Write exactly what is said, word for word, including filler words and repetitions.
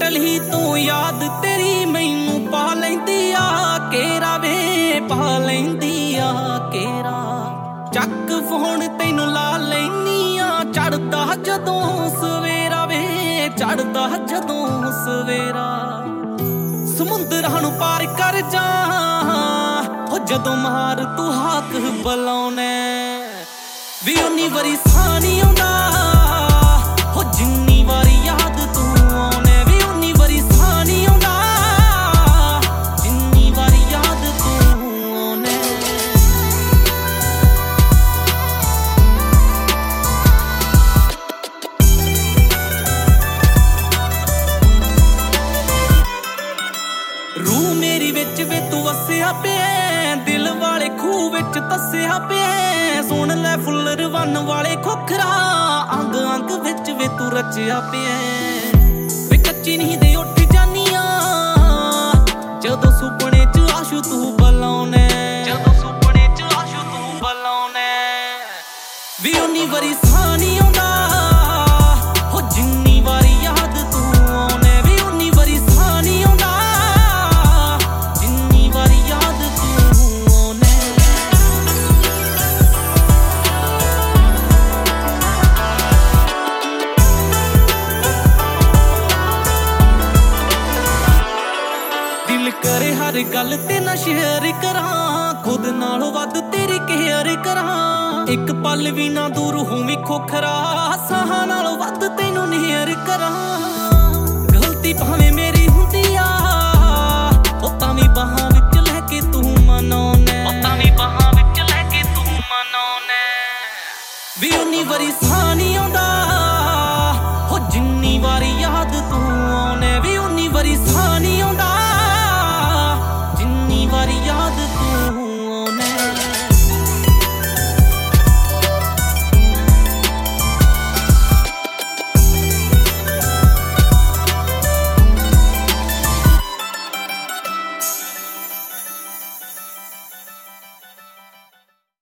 hotel ही तो याद तेरी मैनू पा लैंदी आ केरा वे पा लैंदी आ केरा चक फोन तैनू ला लैनी आ चढ़दा जदों सवेरा वे चढ़दा जदों सवेरा समुंदरां नू पार कर जा हो जदों मार तू हाक बुलाउणे वी उन्नी वारी सां नी आउंदा हो जिन्नी वारी याद तू आउने वी उन्नी वारी सां नी आउंदा जिन्नी वारी याद तू आउने रूह मेरी विच वे तू वसिया पे दिल वाले खूह विच तसिया पे सुन लै फुल रवन वाले खोखरा अंग अंग विच वे तू रचिया पे वे कच्ची नींद दे उठ जानिया जदों सुपने च आशू तू बुलाउने जदों सुपने च आशू तू बुलाउने वी उन्नी वारी सां नी आउंदा हो जिन्नी वारी याद तू आउने वी उन्नी वारी सां नी आउंदा जिन्नी वारी याद तू आउने दिल करे हर गल ते ना शेयर करां खुद नालों वध तेरी केयर करां एक पल भी ना दूर होवीं खोखरा साहां नालों वध तैनू नेयर करां गलती भावें मेरी हुंदी आ ओ तावीं बाहां विच लैके तू मनाउने ओ तावीं बाहां विच लैके तू मनाउने वी उन्नी वारी सां नी आउंदा हो जिन्नी वारी याद तू आउने वी उन्नी वारी सां नी आउंदा जिन्नी वारी याद